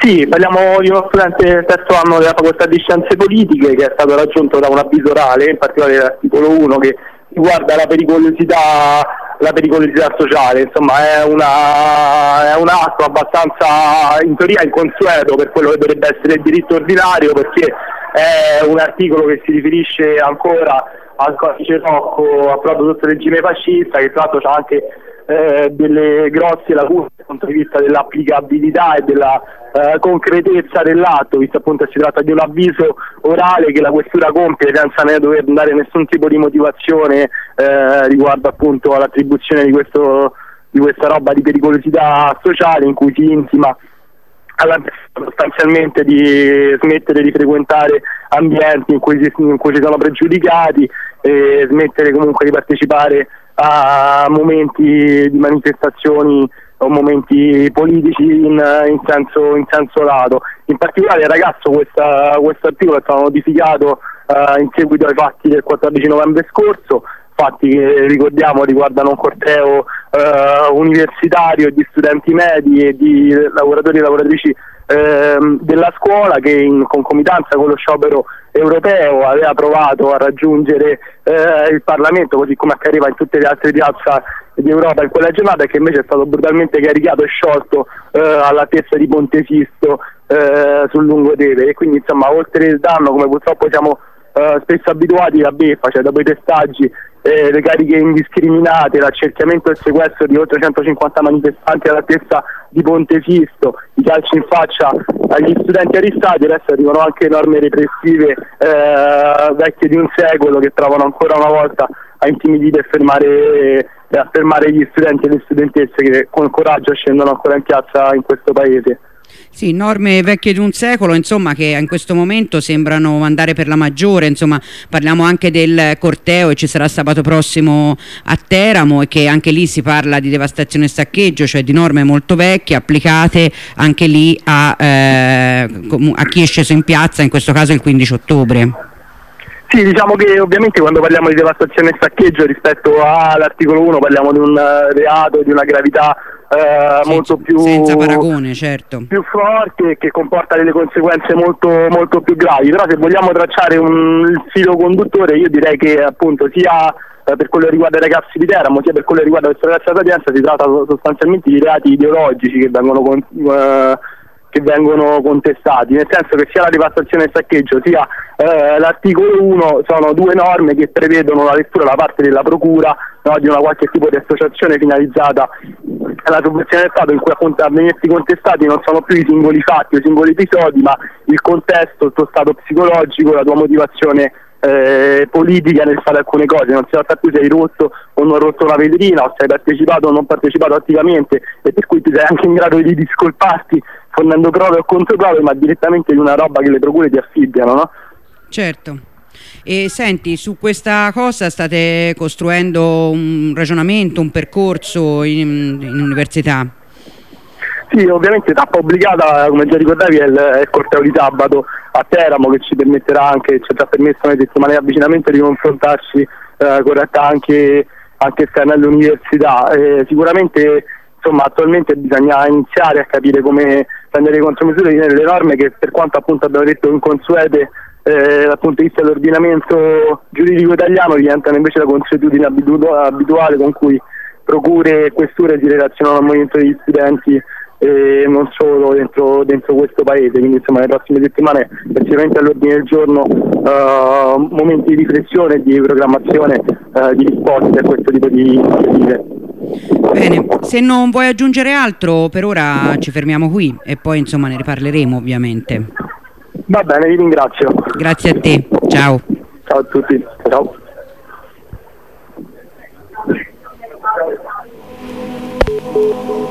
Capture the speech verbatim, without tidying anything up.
Sì, parliamo di uno studente terzo anno della facoltà di scienze politiche che è stato raggiunto da un avviso orale, in particolare l'articolo uno, che riguarda la pericolosità la pericolosità sociale. Insomma è, una, è un atto abbastanza in teoria inconsueto per quello che dovrebbe essere il diritto ordinario, perché è un articolo che si riferisce ancora al codice Rocco, a proprio sotto il regime fascista, che tra l'altro c'ha anche eh, delle grosse lacune dal punto di vista dell'applicabilità e della eh, concretezza dell'atto, visto appunto che si tratta di un avviso orale che la questura compie senza ne dover dare nessun tipo di motivazione eh, riguardo appunto all'attribuzione di questo di questa roba di pericolosità sociale, in cui si intima alla sostanzialmente di smettere di frequentare ambienti in cui, si, in cui ci sono pregiudicati, e smettere comunque di partecipare a momenti di manifestazioni o momenti politici in, in, senso, in senso lato. In particolare il ragazzo questa, questo articolo è stato notificato uh, in seguito ai fatti del quattordici novembre scorso, fatti che ricordiamo riguardano un corteo uh, universitario di studenti medi e di lavoratori e lavoratrici uh, della scuola, che in concomitanza con lo sciopero europeo aveva provato a raggiungere uh, il Parlamento, così come accadeva in tutte le altre piazze di Europa in quella giornata, e che invece è stato brutalmente caricato e sciolto uh, all'altezza di Ponte Sisto uh, sul Lungotevere. E quindi insomma, oltre il danno, come purtroppo siamo Uh, spesso abituati a beffa, cioè dopo i testaggi, eh, le cariche indiscriminate, l'accerchiamento e il sequestro di oltre centocinquanta manifestanti all'altezza di Ponte Sisto, i calci in faccia agli studenti arrestati, adesso arrivano anche norme repressive eh, vecchie di un secolo, che provano ancora una volta a intimidire e fermare, eh, a fermare gli studenti e le studentesse che con coraggio scendono ancora in piazza in questo paese. Sì, norme vecchie di un secolo, insomma, che in questo momento sembrano andare per la maggiore. Insomma, parliamo anche del corteo che ci sarà sabato prossimo a Teramo, e che anche lì si parla di devastazione e saccheggio, cioè di norme molto vecchie applicate anche lì a, eh, a chi è sceso in piazza, in questo caso il quindici ottobre. Sì, diciamo che ovviamente quando parliamo di devastazione e saccheggio rispetto all'articolo uno parliamo di un reato di una gravità eh, sì, molto più senza paragone, certo, più forte, che comporta delle conseguenze molto, molto più gravi. Però se vogliamo tracciare un il filo conduttore, io direi che appunto sia eh, per quello che riguarda i ragazzi di Teramo, sia per quello che riguarda questa ragazza di Sapienza, si tratta sostanzialmente di reati ideologici che vengono con, eh, che vengono contestati, nel senso che sia la devastazione e il saccheggio sia eh, l'articolo uno sono due norme che prevedono la lettura da parte della procura, no, di una qualche tipo di associazione finalizzata alla sovversione del Stato, in cui appunto a venirsi contestati non sono più i singoli fatti o i singoli episodi, ma il contesto, il tuo stato psicologico, la tua motivazione Eh, politica nel fare alcune cose. Non si tratta più se hai rotto o non rotto una vetrina, o se hai partecipato o non partecipato attivamente, e per cui tu sei anche in grado di discolparti fornendo prove o controprove, ma direttamente di una roba che le procure ti affibbiano, no? Certo. E senti, su questa cosa state costruendo un ragionamento, un percorso in, in università? Sì, ovviamente tappa obbligata, come già ricordavi, è il, è il corteo di sabato a Teramo, che ci permetterà anche, ci ha già permesso nelle settimane di avvicinamento di confrontarci eh, con realtà anche, anche esterne all'università. Eh, sicuramente insomma attualmente bisogna iniziare a capire come prendere contromisure di delle norme che, per quanto appunto abbiamo detto inconsuete eh, dal punto di vista dell'ordinamento giuridico italiano, diventano invece la consuetudine abitu- abituale con cui procure e questure si relazionano al movimento degli studenti, e non solo dentro, dentro questo paese. Quindi insomma le prossime settimane è sicuramente all'ordine del giorno uh, momenti di riflessione e di programmazione uh, di risposte a questo tipo di iniziative. Bene, se non vuoi aggiungere altro per ora ci fermiamo qui e poi insomma ne riparleremo ovviamente. Va bene, vi ringrazio. Grazie a te, ciao. Ciao a tutti, ciao. Thank you.